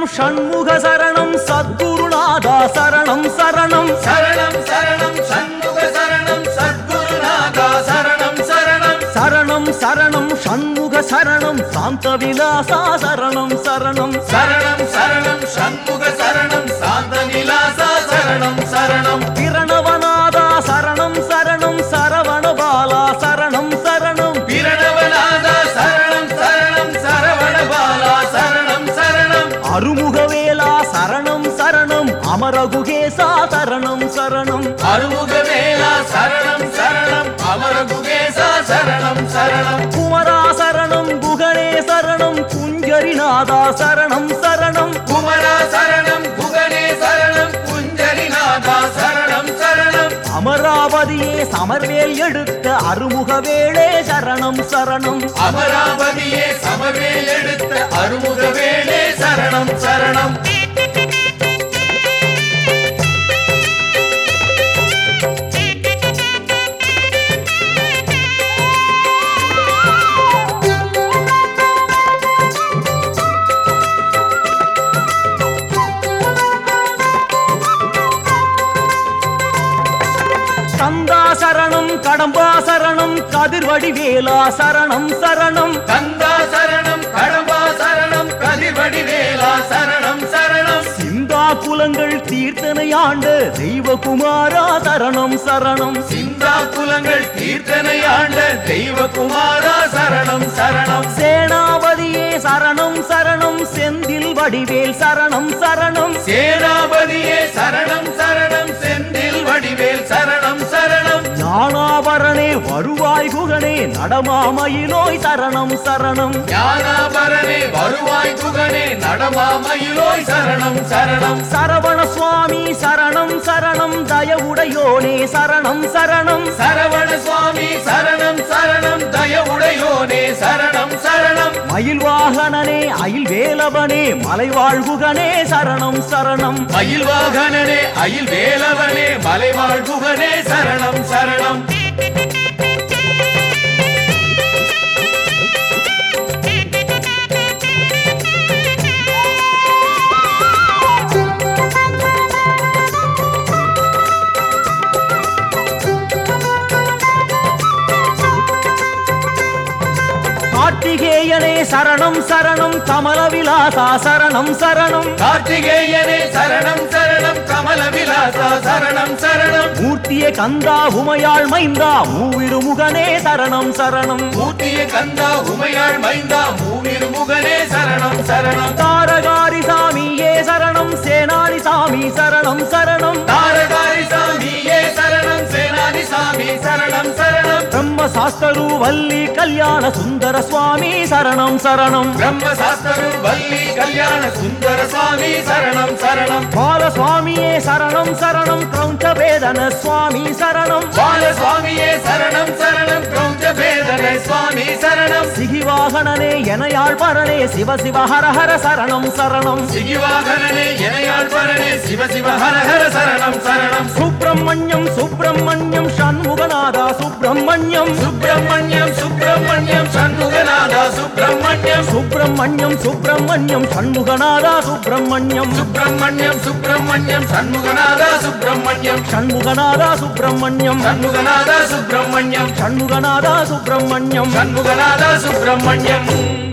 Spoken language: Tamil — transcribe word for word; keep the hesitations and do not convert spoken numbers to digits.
ஷண்முக சரணம் சத்குருநாதா சரணம் சரணம் சரணம் சரணம் சண்முக சரணம் சத்குருநாதா சரணம் சரணம் சரணம் சரணம் ஷண்முக சரணம் சாந்த விலாசா சரணம் சரணம் சரணம் சரணம் சண்முக சரணம் சாந்த விலாசா சரணம் சரணம் பிரணவநாதா சரணம் சரணம் சரவணபாலா சரணம் சரணம் பிரணவநாதா சரணம் சரணம் சரவணபாலா சரணம் சரணம் அருமுகவேலா சரணம் சரணம் அமரகுகேசா சரணம் சரணம் அருமுகவேலா சரணம் சரணம் அமரகுகேசா சரணம் சரணம் குமரா சரணம் குகனே சரணம் குஞ்சரிநாதா சரணம் சரணம் குமரா சரணம் குகனே சரணம் குஞ்சரிநாதா சரணம் சரணம் அமராவதியே சமர்வேல் எடுத்த அருமுகவேளே சரணம் சரணம் அமராவதியே சமர்வேல் எடுத்த அருமுகவேளே சரணம் சரணம் கந்தா சரணம் கடம்பா சரணம் கதிர்வடிவேலா சரணம் சரணம் கந்தா சரணம் கடம்பா சரணம் கதிர்வடிவேலா சரணம் சரணம் சிந்தா குலங்கள் தீர்த்தனையாண்ட தெய்வகுமாரா சரணம் சரணம் சிந்தா குலங்கள் தீர்த்தனையாண்ட தெய்வகுமாரா சரணம் சரணம் சேனாபதியே சரணம் சரணம் செந்தில் வடிவேல் சரணம் சரணம் சேனாபதியே சரணம் சரணம் செந்தில் வடிவேல் சரணம் சரணம் ஞானாபரணே வருவாய் குகனே நடமாமயிலோய் சரணம் சரணம் ஞானாபரணே வருவாய் குகனே நடமாமயிலோய் சரணம் சரணம் சரவண சுவாமி சரணம் சரணம் தயவுடையோனே சரணம் சரணம் சரவண சுவாமி சரணம் சரணம் தயவுடையோனே சரணம் சரணம் மயில் வாகனனே அயில் வேலவனே மலைவாழ் குகனே சரணம் சரணம் மயில் வாகனனே அயில் வேலவனே மலைவாழ் குகனே சரணம் சரணம் கார்த்திகேயனே சரணம் சரணம் கமல விலாசா சரணம் சரணம் கார்த்திகேயனே சரணம் சரணம் கமல விலாசா சரணம் சரணம் மூர்த்தியே கந்தா உமையாள் மைந்தா மூவிருமுகனே சரணம் சரணம் மூர்த்திய கந்தா உமையாள் மைந்தா மூவிருமுகனே சரணம் சரணம் தாரகாரி சாமியே சரணம் சேனானி சாமி சரணம் சரணம் தாரகாரி சாமியே சரணம் சேனாதி சாமி சரணம் சரணம் பிரம்ம சாஸ்தரு வள்ளி கல்யாண சுந்தர சுவாமி சரணம் சரணம் பிரம்ம சாஸ்திரு வள்ளி கல்யாண சுந்தர சுவாமி சரணம் சரணம் பால சுவாமியே சரணம் சரணம் கிரௌஞ்ச வேதன சுவாமி சரணம் பால சுவாமியே சரணம் சரணம் கிரௌஞ்ச வேதன சுவாமி சரணம் சிகிவாகனனே எனையாள் பரணே சிவ சிவ ஹர ஹர சரணம் சரணம் சிகிவாகனனே எனையாள் பரணே சிவ சிவ ஹர ஹர சரணம் சரணம் சுப்பிரமணியம் சுப்பிரமணியம் சண்முகநாதா சுப்பிரமணியம் சுப்பிரமணியம் சுப்பிரமணியம் சண்முகநாதா சுப்பிரமணியம் சுப்பிரமணியம் சுப்பிரமணியம் சண்முகநாதா சுப்பிரமணியம் சுப்பிரமணியம் சுப்பிரமணியம் சண்முகநாதா சுப்பிரமணியம் சண்முகநாதா சுப்பிரமணியம் சண்முகநாதா சுப்பிரமணியம் சண்முகநாதா சுப்பிரமணியம் சண்முகநாதா சுப்பிரமணியம்